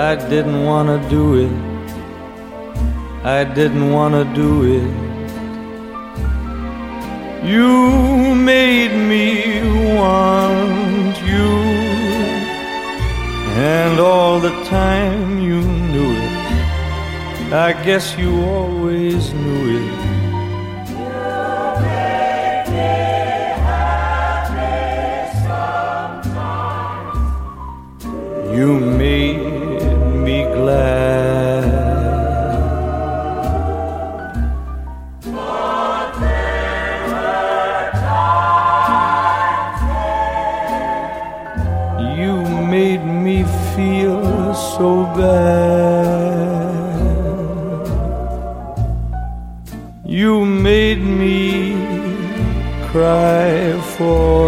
I didn't want to do it. I didn't want to do it. You made me want you, and all the time you knew it. I guess you always knew it. You made me happy sometimes. You made me glad. But there were times when You made me feel so bad. You made me cry for.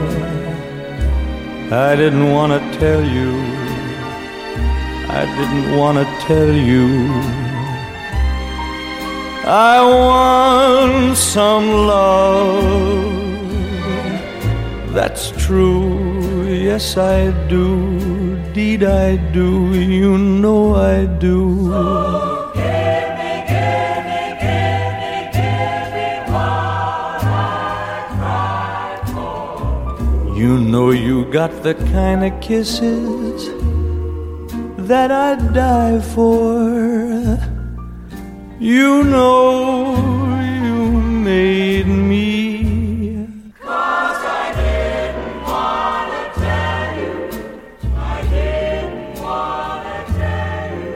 I didn't want to tell you. I didn't want to tell you. I want some love. That's true. Yes, I do. Deed I do. You know I do. give me what I cried for. You know you got the kind of kisses that I'd die for. You know you made me. 'Cause I didn't want to tell you. I didn't want to tell you.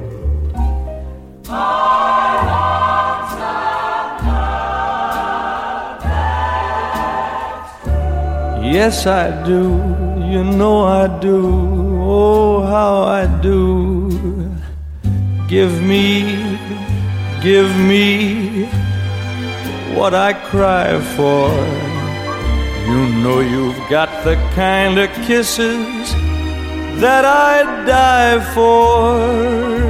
I want some love that's true. Yes, I do. You know I do. Oh, how I do. Give me what I cry for. You know you've got the kind of kisses that I'd die for.